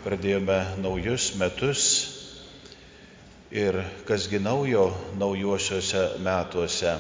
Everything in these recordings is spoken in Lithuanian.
Pradėjome naujus metus ir kasgi naujo naujuosiuose metuose.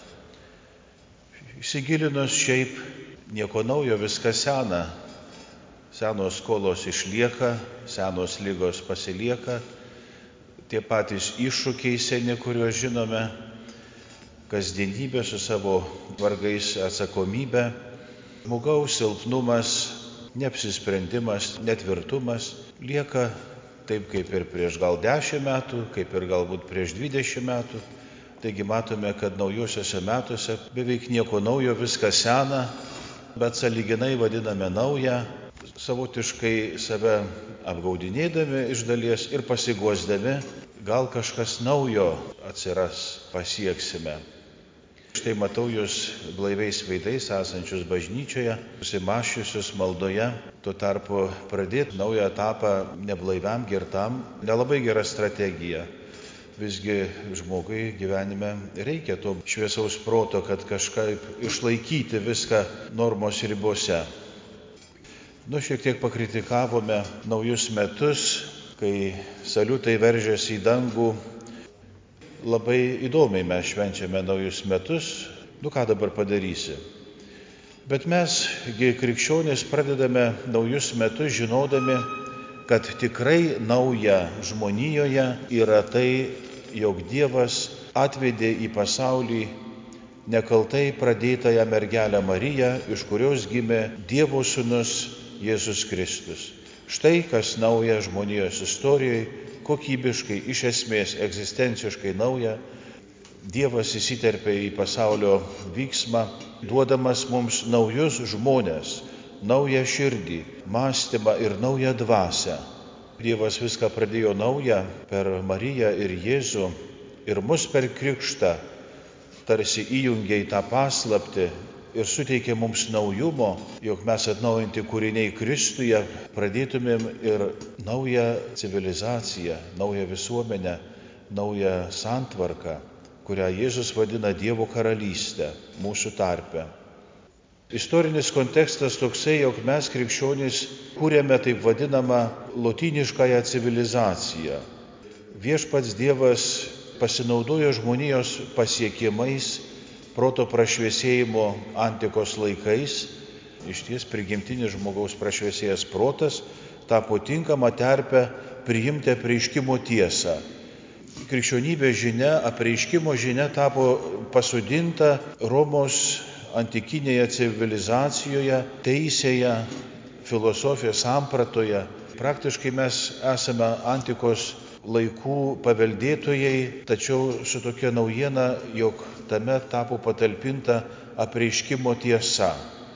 Įsigilinus šiaip nieko naujo, viskas sena. Senos skolos išlieka, senos lygos pasilieka, tie patys iššūkiai seni, kuriuos žinome, kasdienybė su savo vargais atsakomybė, žmogaus silpnumas, neapsisprendimas, netvirtumas lieka taip kaip ir prieš gal 10 metų, kaip ir galbūt prieš 20 metų. Taigi matome, kad naujuosiuose metuose beveik nieko naujo, viskas sena, bet sąlyginai vadiname naują, savotiškai save apgaudinėdami iš dalies ir pasiguosdami, gal kažkas naujo atsiras, pasieksime. Štai matau jūs blaiviais veidais esančius bažnyčioje, susimąsčiusius maldoje, tuo tarpu pradėti naują etapą neblaiviam, girtam, nelabai gera strategija. Visgi žmogui gyvenime reikia to šviesaus proto, kad kažkaip išlaikyti viską normos ribose. Šiek tiek pakritikavome naujus metus, kai saliutai veržėsi į dangų. Labai įdomiai mes švenčiame naujus metus, ką dabar padarysi. Bet mes, krikščionys, pradedame naujus metus žinodami, kad tikrai nauja žmonijoje yra tai, jog Dievas atvedė į pasaulį nekaltai pradėtąją mergelę Mariją, iš kurios gimė Dievo sūnus Jėzus Kristus. Štai kas nauja žmonijos istorijoje, kokybiškai, iš esmės, egzistenciškai nauja. Dievas įsiterpė į pasaulio vyksmą, duodamas mums naujus žmones, naują širdį, mąstymą ir naują dvasią. Dievas viską pradėjo naują per Mariją ir Jėzų ir mus per krikštą tarsi įjungė į tą paslaptį ir suteikė mums naujumo, jog mes atnaujinti kūriniai Kristuje pradėtumėm ir naują civilizaciją, naują visuomenę, naują santvarką, kurią Jėzus vadina Dievo karalystę mūsų tarpe. Istorinis kontekstas toksai, jog mes krikščionys kūrėme taip vadinamą lotyniškąją civilizaciją. Viešpats Dievas pasinaudojo žmonijos pasiekimais, proto prašviesėjimo antikos laikais. Išties prigimtinis žmogaus prašviesėjęs protas tapo tinkama terpę priimti apreiškimo tiesą. Krikščionybės žinia, apreiškimo žinia tapo pasodinta Romos antikinėje civilizacijoje, teisėje, filosofijos sampratoje. Praktiškai mes esame antikos laikų paveldėtojai, tačiau su tokia naujiena, jog tame tapo patalpinta apreiškimo tiesa.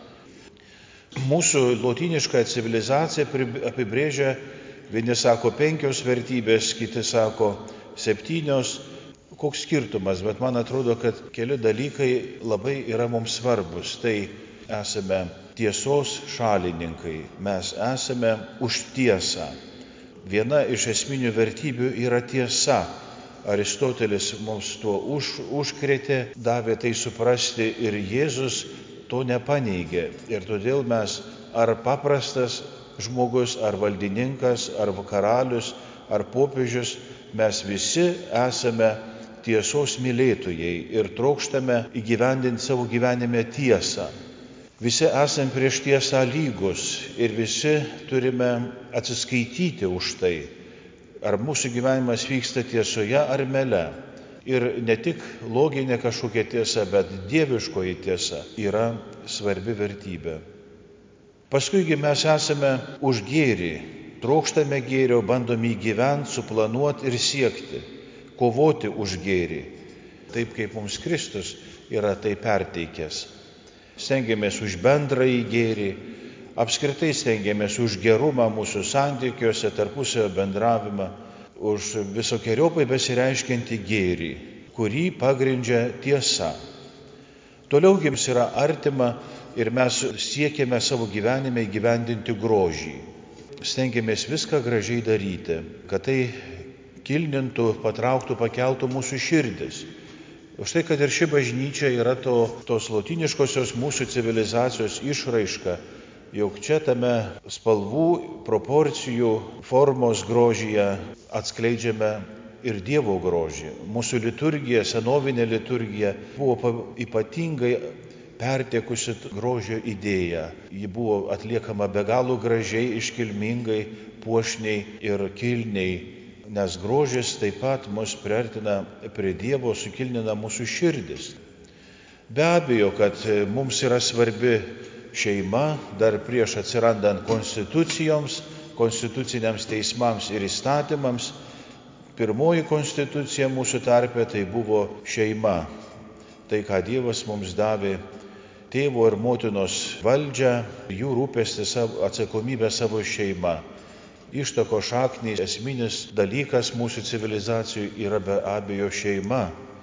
Mūsų lotynišką civilizaciją apibrėžia, vieni sako 5 vertybės, kiti sako 7. Koks skirtumas, bet man atrodo, kad keli dalykai labai yra mums svarbus. Tai esame tiesos šalininkai, mes esame už tiesą. Viena iš esminių vertybių yra tiesa. Aristotelis mums tuo užkrėtė, davė tai suprasti ir Jėzus to nepaneigė. Ir todėl mes ar paprastas žmogus, ar valdininkas, ar karalius, ar popiežius, mes visi esame tiesos mylėtojai ir trokštame įgyvendinti savo gyvenime tiesą. Visi esame prieš tiesą lygus ir visi turime atsiskaityti už tai, ar mūsų gyvenimas vyksta tiesoje ar mele. Ir ne tik loginė kažkokia tiesa, bet dieviškoji tiesa yra svarbi vertybė. Paskuigi mes esame už gėrį, trokštame gėrio, bandome įgyventi, suplanuoti ir siekti, kovoti už gėrį, taip kaip mums Kristus yra tai perteikęs. Stengiamės už bendrąjį gėrį, apskritai stengiamės už gerumą mūsų santykiuose, tarpusavio bendravimą, už visokiojopai besireiškiantį gėrį, kurį pagrindžia tiesa. Toliau jums yra artima ir mes siekiame savo gyvenime įgyvendinti grožį. Stengiamės viską gražiai daryti, kad tai kilnintų, patrauktų, pakeltų mūsų širdis. Už tai, kad ir ši bažnyčia yra tos lotyniškosios mūsų civilizacijos išraiška, jog čia tame spalvų, proporcijų, formos grožyje atskleidžiame ir Dievo grožį. Mūsų liturgija, senovinė liturgija buvo ypatingai pertekusi grožio idėją. Ji buvo atliekama be galo gražiai, iškilmingai, puošniai ir kilniai, nes grožis taip pat mus priartina prie Dievo, sukilnina mūsų širdis. Be abejo, kad mums yra svarbi šeima, dar prieš atsirandant konstitucijoms, konstituciniams teismams ir įstatymams. Pirmoji konstitucija mūsų tarpe tai buvo šeima. Tai, ką Dievas mums davė, tėvo ir motinos valdžią, jų rūpestį, atsakomybę savo šeima. Ištako šaknys, esminis dalykas mūsų civilizacijų yra be abejo šeima.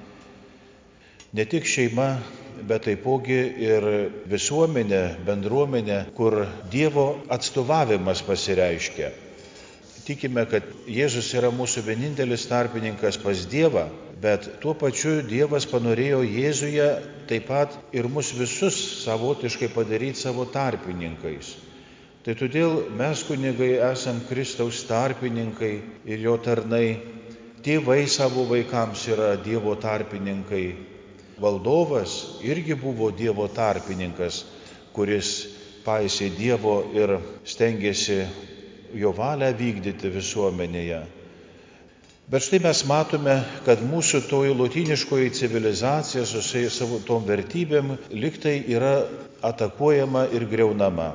Ne tik šeima, bet taipogi ir visuomenė, bendruomenė, kur Dievo atstovavimas pasireiškia. Tikime, kad Jėzus yra mūsų vienintelis tarpininkas pas Dievą, bet tuo pačiu Dievas panorėjo Jėzuje taip pat ir mus visus savotiškai padaryti savo tarpininkais. Tai todėl mes, kunigai, esam Kristaus tarpininkai ir jo tarnai. Tėvai savo vaikams yra Dievo tarpininkai. Valdovas irgi buvo Dievo tarpininkas, kuris paisė Dievo ir stengėsi jo valią vykdyti visuomenėje. Bet štai mes matome, kad mūsų toji lotyniškoji civilizacija su savo tom vertybėm liktai yra atakuojama ir griaunama.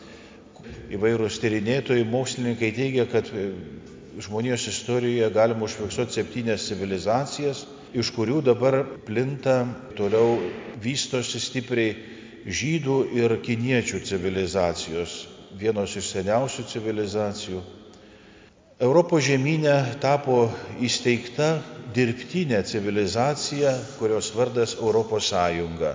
Įvairūs tyrinėtojai, mokslininkai teigia, kad žmonijos istorijoje galima užfiksuoti 7 civilizacijas, iš kurių dabar plinta, toliau vystosi stipriai žydų ir kiniečių civilizacijos, vienos iš seniausių civilizacijų. Europos žemyne tapo įsteigta dirbtinė civilizacija, kurios vardas Europos Sąjunga.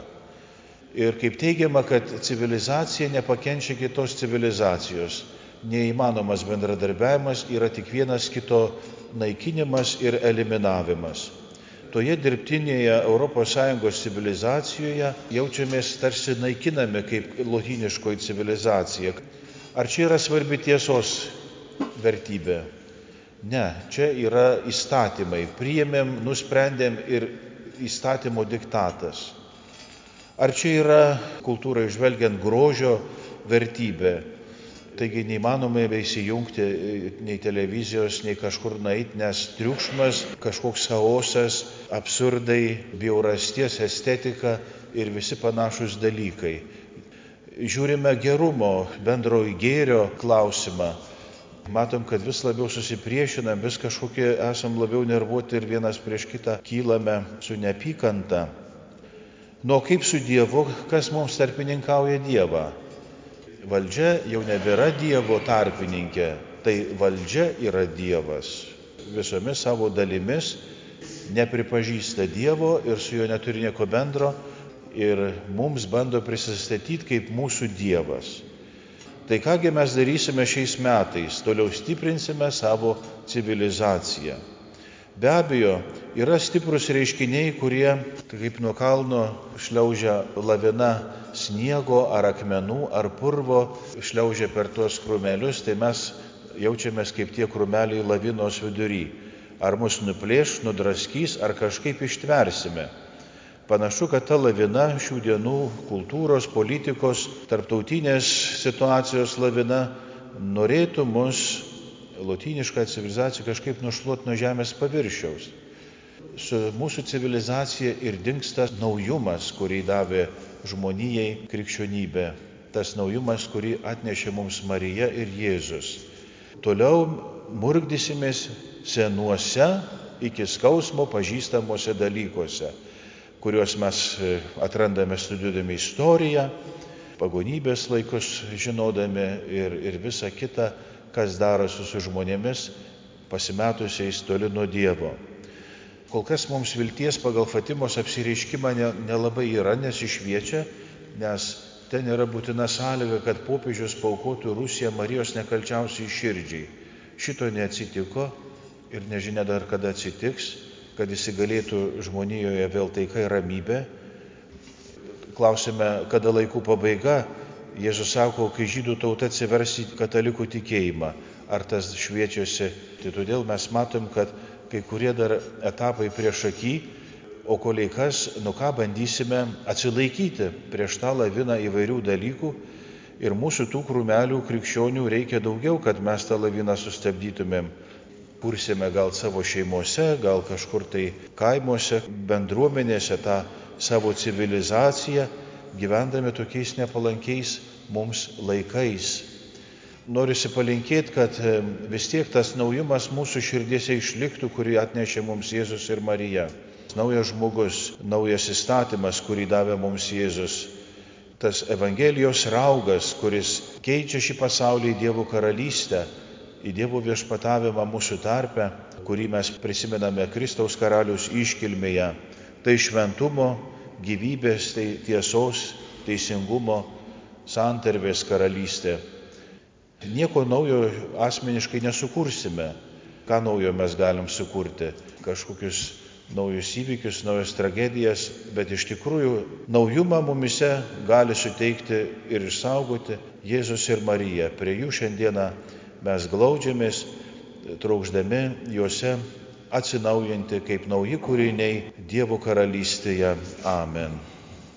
Ir kaip teigiama, kad civilizacija nepakenčia kitos civilizacijos. Neįmanomas bendradarbiavimas, yra tik vienas kito naikinimas ir eliminavimas. Toje dirbtinėje ES civilizacijoje jaučiamės tarsi naikinami kaip lotyniškoji civilizacija. Ar čia yra svarbi tiesos vertybė? Ne, čia yra įstatymai. Priėmėm, nusprendėm ir įstatymo diktatas. Ar čia yra kultūrai žvelgiant grožio vertybė? Taigi neįmanoma įsijungti nei televizijos, nei kažkur nueiti, nes triukšmas, kažkoks chaosas, absurdai, bjaurasties estetika ir visi panašus dalykai. Žiūrime gerumo, bendrojo gėrio klausimą. Matom, kad vis labiau susipriešinam, vis kažkokie esam labiau nervuoti ir vienas prieš kitą kylame su neapykanta. Nu, kaip su Dievu, kas mums tarpininkauja Dievą? Valdžia jau nebėra Dievo tarpininkė, tai valdžia yra Dievas. Visomis savo dalimis nepripažįsta Dievo ir su juo neturi nieko bendro ir mums bando prisistatyti kaip mūsų Dievas. Tai kągi mes darysime šiais metais? Toliau stiprinsime savo civilizaciją. Be abejo, yra stiprus reiškiniai, kurie kaip nuo kalno šliaužia lavina sniego ar akmenų ar purvo, šliaužia per tuos krūmelius, tai mes jaučiamės kaip tie krūmeliai lavinos vidury. Ar mus nuplėš, nudraskys, ar kažkaip ištversime. Panašu, kad ta lavina šių dienų kultūros, politikos, tarptautinės situacijos lavina norėtų mus, lotynišką civilizaciją, kažkaip nušluoti nuo žemės paviršiaus. Su mūsų civilizacija ir dingsta naujumas, kurį davė žmonijai krikščionybė. Tas naujumas, kurį atnešė mums Marija ir Jėzus. Toliau murkdysimės senuose iki skausmo pažįstamuose dalykuose, kuriuos mes atrandame studijuodami istoriją, pagonybės laikus žinodami ir visą kitą, kas darosi su žmonėmis pasimetusiais toli nuo Dievo. Kol kas mums vilties pagal Fatimos apsireiškimą nelabai yra, nesišviečia, nes ten yra būtina sąlyga, kad popiežius paaukotų Rusiją Marijos nekalčiausiai širdžiai. Šito neatsitiko ir nežinia dar kada atsitiks, kad įsigalėtų žmonijoje vėl taika ir ramybė. Klausime, kada laikų pabaiga, Jėzus sako, kai žydų tauta atsivers į katalikų tikėjimą, ar tas šviečiasi. Tai todėl mes matom, kad kai kurie dar etapai prieš akį, o kolei kas, ką bandysime atsilaikyti prieš tą laviną įvairių dalykų. Ir mūsų tų krūmelių krikščionių reikia daugiau, kad mes tą laviną sustabdytumėm. Kursime gal savo šeimose, gal kažkur tai kaimuose, bendruomenėse tą savo civilizaciją, gyvendami tokiais nepalankiais mums laikais. Norisi palinkėti, kad vis tiek tas naujumas mūsų širdiese išliktų, kurį atnešė mums Jėzus ir Marija. Naujas žmogus, naujas įstatymas, kurį davė mums Jėzus. Tas Evangelijos raugas, kuris keičia šį pasaulį į Dievo karalystę, į Dievo viešpatavimą mūsų tarpe, kurį mes prisimename Kristaus karaliaus iškilmėje. Tai šventumo, gyvybės, tai tiesos, teisingumo, santarvės karalystė. Nieko naujo asmeniškai nesukursime. Ką naujo mes galim sukurti? Kažkokius naujus įvykius, naujas tragedijas, bet iš tikrųjų naujumą mumise gali suteikti ir išsaugoti Jėzus ir Marija. Prie jų šiandieną mes glaudžiamės, trokšdami juose atsinaujinti kaip nauji kūriniai Dievo karalystėje. Amen.